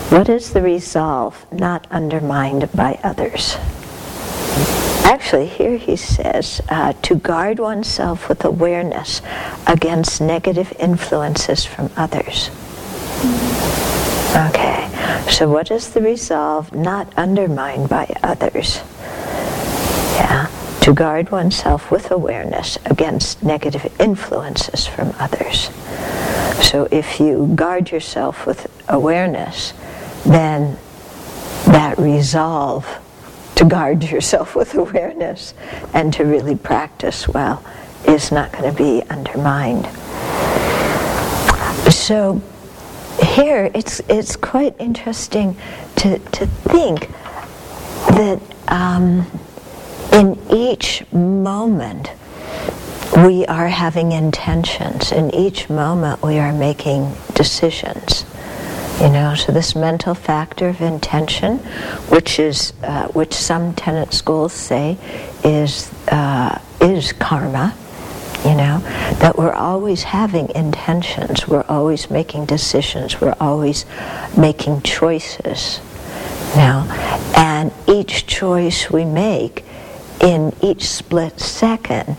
What is the resolve not undermined by others? Actually, here he says, to guard oneself with awareness against negative influences from others. Okay, so what is the resolve not undermined by others? Yeah, to guard oneself with awareness against negative influences from others. So if you guard yourself with awareness, then that resolve to guard yourself with awareness and to really practice well is not going to be undermined. So here it's quite interesting to think that in each moment we are having intentions. In each moment we are making decisions. So this mental factor of intention, which some tenet schools say is karma, that we're always having intentions, we're always making decisions, we're always making choices. And each choice we make in each split second,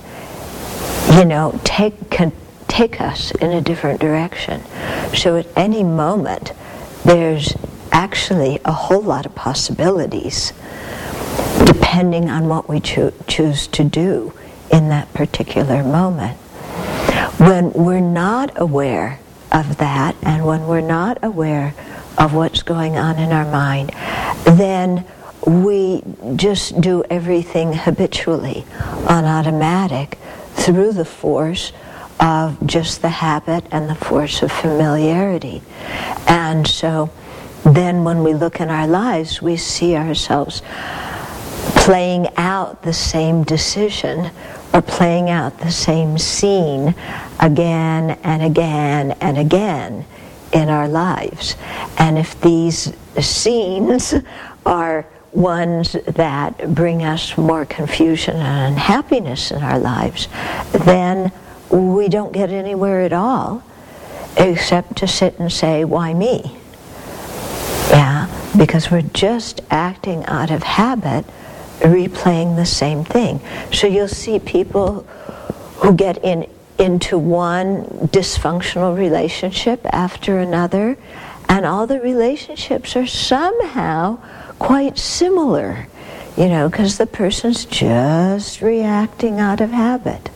can take us in a different direction. So at any moment, there's actually a whole lot of possibilities depending on what we choose to do in that particular moment. When we're not aware of that, and when we're not aware of what's going on in our mind, then we just do everything habitually, on automatic, through the force of just the habit and the force of familiarity. And so then when we look in our lives, we see ourselves playing out the same decision or playing out the same scene again and again and again in our lives. And if these scenes are ones that bring us more confusion and unhappiness in our lives, then we don't get anywhere at all except to sit and say, why me? Yeah, because we're just acting out of habit, replaying the same thing. So you'll see people who get into one dysfunctional relationship after another, and all the relationships are somehow quite similar, because the person's just reacting out of habit.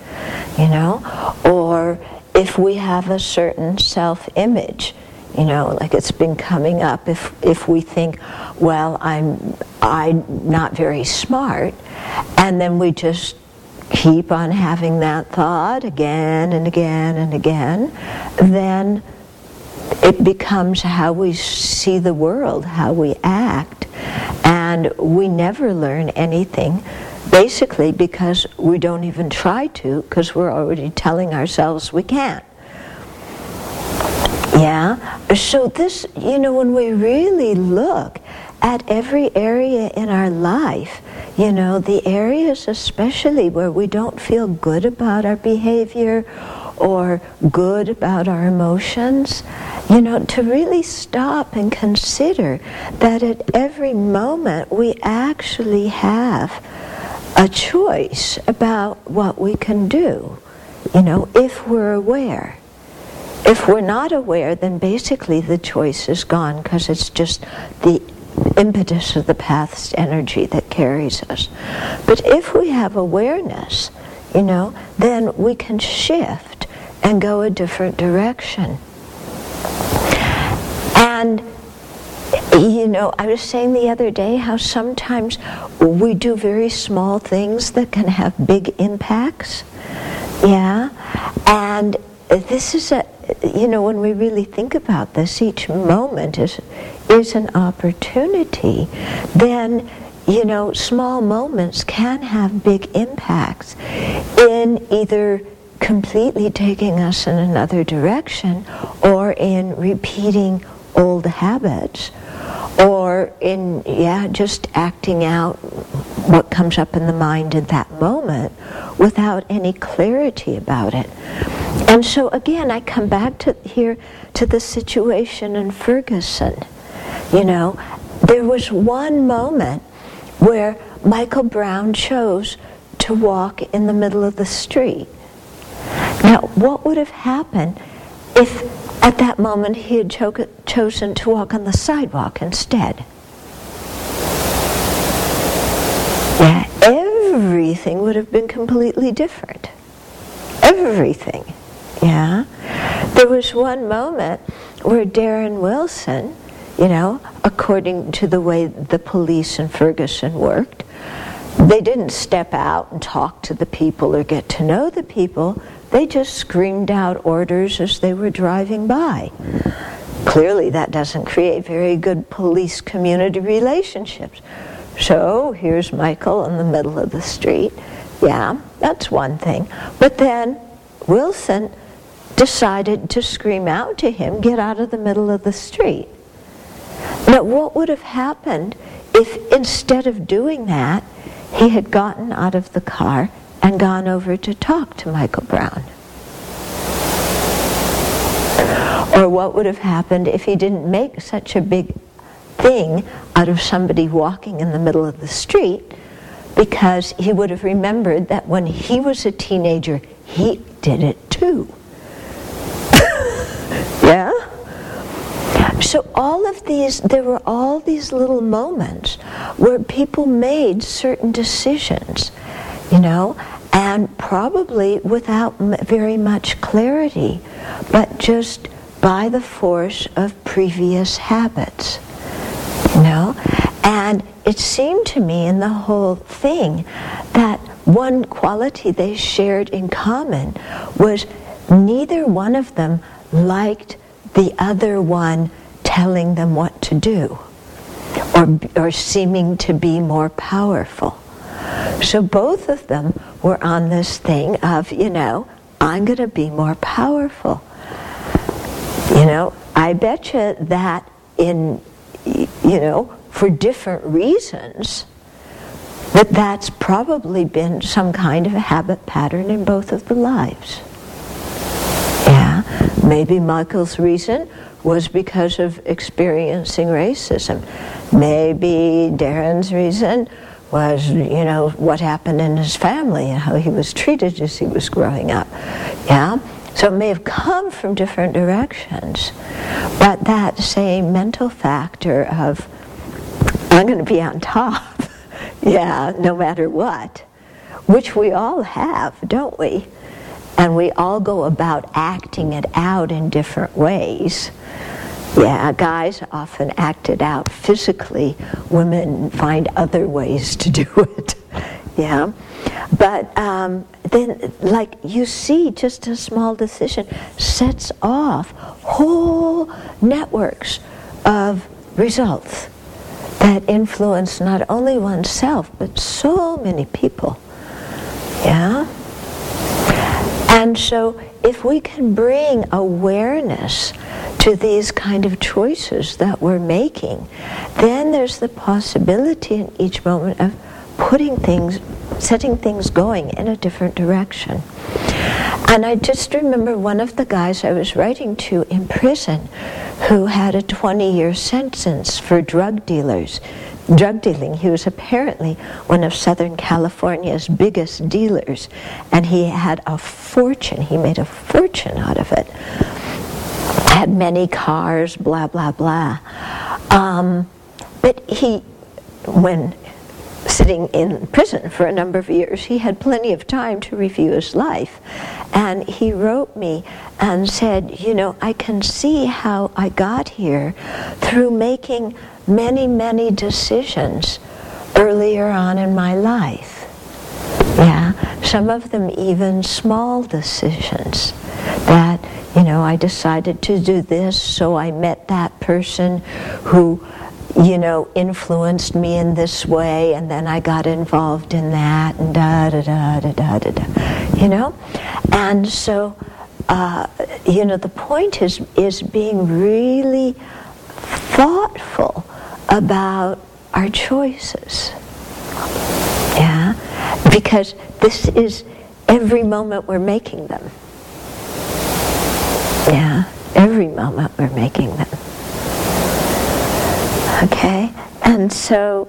Or if we have a certain self-image, like it's been coming up, if we think, well, I'm not very smart, and then we just keep on having that thought again and again and again, then it becomes how we see the world, how we act, and we never learn anything, basically because we don't even try to, because we're already telling ourselves we can't. Yeah? So this, when we really look at every area in our life, the areas especially where we don't feel good about our behavior or good about our emotions, to really stop and consider that at every moment we actually have a choice about what we can do, if we're aware. If we're not aware, then basically the choice is gone, because it's just the impetus of the path's energy that carries us. But if we have awareness, then we can shift and go a different direction. And I was saying the other day how sometimes we do very small things that can have big impacts. Yeah? And this is when we really think about this, each moment is an opportunity. Then, small moments can have big impacts in either completely taking us in another direction, or in repeating old habits, or in just acting out what comes up in the mind at that moment without any clarity about it. And so again, I come back to the situation in Ferguson. You know, there was one moment where Michael Brown chose to walk in the middle of the street. Now, what would have happened if at that moment he had chosen to walk on the sidewalk instead? Yeah, everything would have been completely different. Everything. Yeah. There was one moment where Darren Wilson, you know, according to the way the police in Ferguson worked, they didn't step out and talk to the people or get to know the people. They just screamed out orders as they were driving by. Clearly that doesn't create very good police-community relationships. So here's Michael in the middle of the street. Yeah, that's one thing. But then Wilson decided to scream out to him, get out of the middle of the street. Now, what would have happened if instead of doing that, he had gotten out of the car and gone over to talk to Michael Brown? Or what would have happened if he didn't make such a big thing out of somebody walking in the middle of the street, because he would have remembered that when he was a teenager, he did it too. Yeah? So there were all these little moments where people made certain decisions, you know, and probably without very much clarity, but just by the force of previous habits, you know. And it seemed to me in the whole thing that one quality they shared in common was neither one of them liked the other one telling them what to do or seeming to be more powerful. So both of them were on this thing of, you know, I'm going to be more powerful. You know, I bet you that in, you know, for different reasons, that's probably been some kind of a habit pattern in both of the lives. Yeah, maybe Michael's reason was because of experiencing racism. Maybe Darren's reason was, you know, what happened in his family and how he was treated as he was growing up. Yeah? So it may have come from different directions, but that same mental factor of, I'm going to be on top, yeah, no matter what, which we all have, don't we? And we all go about acting it out in different ways. Yeah, guys often act it out physically. Women find other ways to do it. Yeah. But then, like, you see, just a small decision sets off whole networks of results that influence not only oneself, but so many people. Yeah? And so if we can bring awareness to these kind of choices that we're making, then there's the possibility in each moment of setting things going in a different direction. And I just remember one of the guys I was writing to in prison who had a 20-year sentence for drug dealing. He was apparently one of Southern California's biggest dealers, and he had a fortune. He made a fortune out of it. Had many cars, blah, blah, blah. But when sitting in prison for a number of years, he had plenty of time to review his life. And he wrote me and said, you know, I can see how I got here through making many, many decisions earlier on in my life. Yeah, some of them even small decisions that, you know, I decided to do this, so I met that person who, you know, influenced me in this way, and then I got involved in that, and you know? And so, you know, the point is being really thoughtful about our choices. Yeah? Because this is every moment we're making them. Yeah? Every moment we're making them. Okay, and so,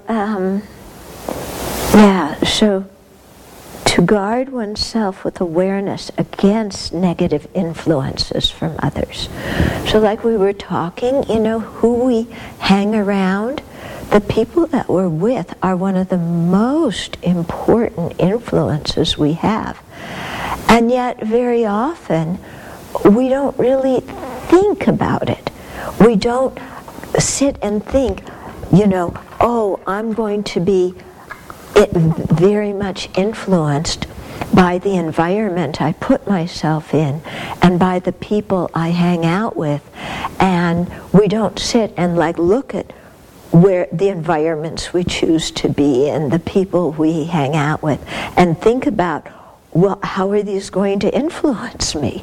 so to guard oneself with awareness against negative influences from others. So like we were talking, who we hang around, the people that we're with are one of the most important influences we have. And yet very often we don't really think about it. We don't sit and think, oh, I'm going to be very much influenced by the environment I put myself in and by the people I hang out with. And we don't sit and look at where the environments we choose to be in, the people we hang out with, and think about, well, how are these going to influence me?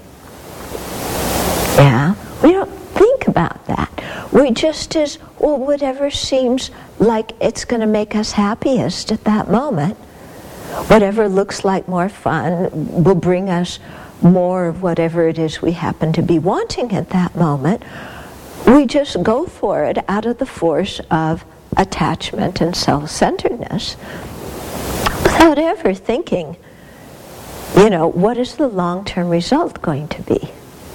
Yeah, we don't think about that. We just whatever seems like it's going to make us happiest at that moment, whatever looks like more fun, will bring us more of whatever it is we happen to be wanting at that moment. We just go for it out of the force of attachment and self-centeredness without ever thinking, what is the long-term result going to be?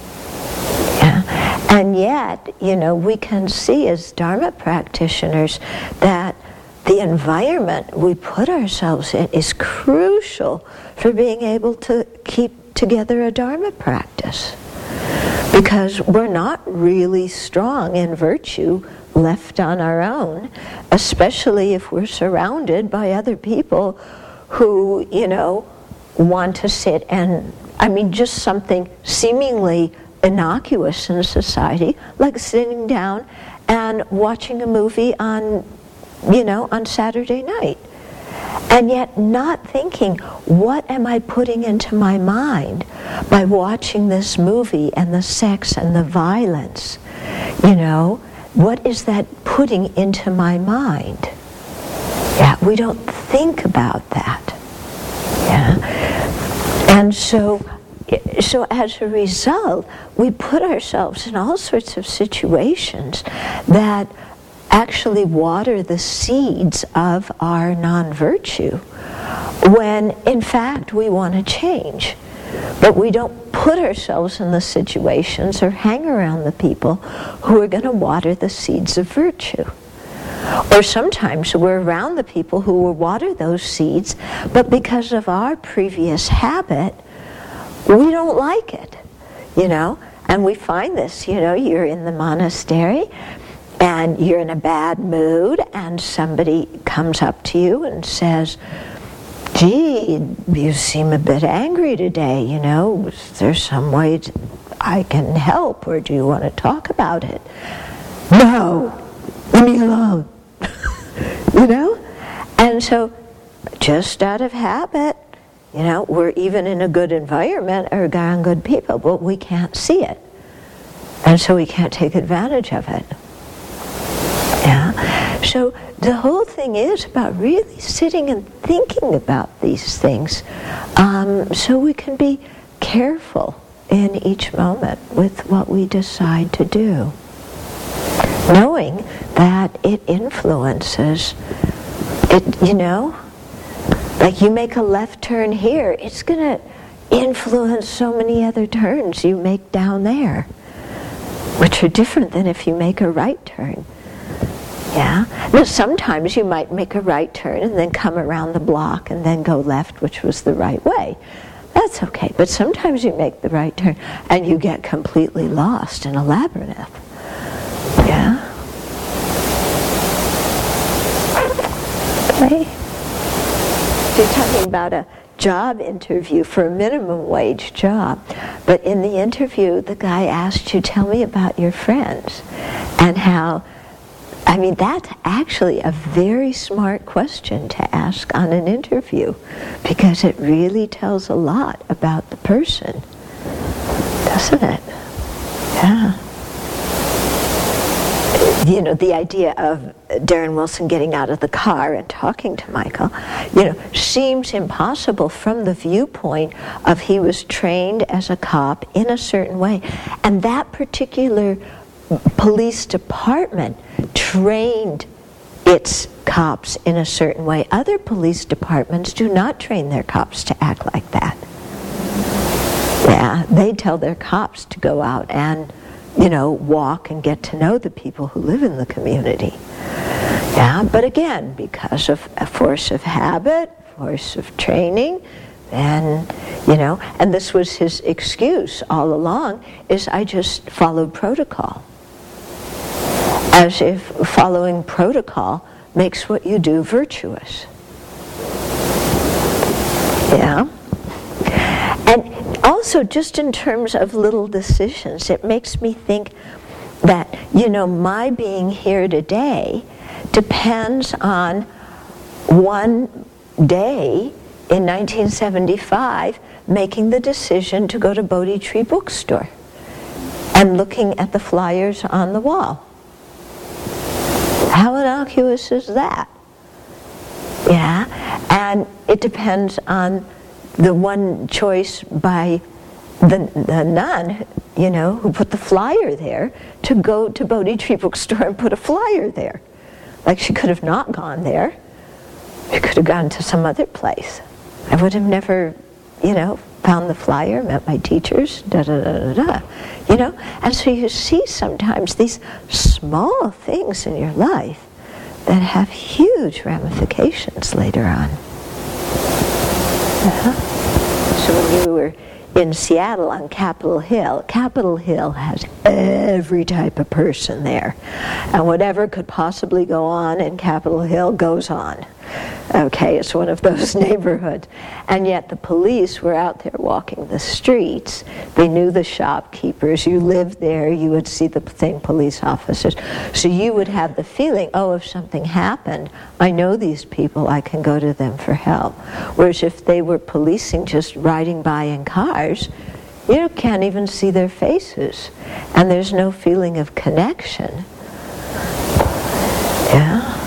Yeah. And yet, we can see as Dharma practitioners that the environment we put ourselves in is crucial for being able to keep together a Dharma practice. Because we're not really strong in virtue left on our own, especially if we're surrounded by other people who, want to sit and, just something seemingly innocuous in society, like sitting down and watching a movie on Saturday night. And yet not thinking, what am I putting into my mind by watching this movie and the sex and the violence? What is that putting into my mind? Yeah, we don't think about that. Yeah. And so as a result, we put ourselves in all sorts of situations that actually water the seeds of our non-virtue, when in fact we want to change. But we don't put ourselves in the situations or hang around the people who are going to water the seeds of virtue. Or sometimes we're around the people who will water those seeds, but because of our previous habit, we don't like it, And we find this, you're in the monastery, and you're in a bad mood, and somebody comes up to you and says, gee, you seem a bit angry today, is there some way I can help, or do you want to talk about it? No, leave me alone. And so, just out of habit, we're even in a good environment or around good people, but we can't see it. And so we can't take advantage of it. Yeah. So the whole thing is about really sitting and thinking about these things, so we can be careful in each moment with what we decide to do, knowing that it influences it. Like you make a left turn here, it's going to influence so many other turns you make down there, which are different than if you make a right turn. Yeah. Now sometimes you might make a right turn and then come around the block and then go left, which was the right way. That's okay. But sometimes you make the right turn and you get completely lost in a labyrinth. Yeah. Okay. You're talking about a job interview for a minimum wage job. But in the interview, the guy asked you, tell me about your friends. And how, that's actually a very smart question to ask on an interview, because it really tells a lot about the person, doesn't it? Yeah. The idea of Darren Wilson getting out of the car and talking to Michael, seems impossible from the viewpoint of he was trained as a cop in a certain way. And that particular police department trained its cops in a certain way. Other police departments do not train their cops to act like that. Yeah, they tell their cops to go out and, walk and get to know the people who live in the community. Yeah, but again, because of a force of habit, force of training, and this was his excuse all along, is I just followed protocol. As if following protocol makes what you do virtuous. Yeah. And also, just in terms of little decisions, it makes me think that, my being here today depends on one day in 1975 making the decision to go to Bodhi Tree Bookstore and looking at the flyers on the wall. How innocuous is that? Yeah, and it depends on the one choice by the nun, who put the flyer there, to go to Bodhi Tree Bookstore and put a flyer there. Like, she could have not gone there. She could have gone to some other place. I would have never, found the flyer, met my teachers, And so you see sometimes these small things in your life that have huge ramifications later on. So when you were in Seattle on Capitol Hill has every type of person there. And whatever could possibly go on in Capitol Hill goes on. Okay, it's one of those neighborhoods. And yet the police were out there walking the streets. They knew the shopkeepers. You lived there, you would see the same police officers. So you would have the feeling, if something happened, I know these people, I can go to them for help. Whereas if they were policing just riding by in cars, you can't even see their faces. And there's no feeling of connection. Yeah.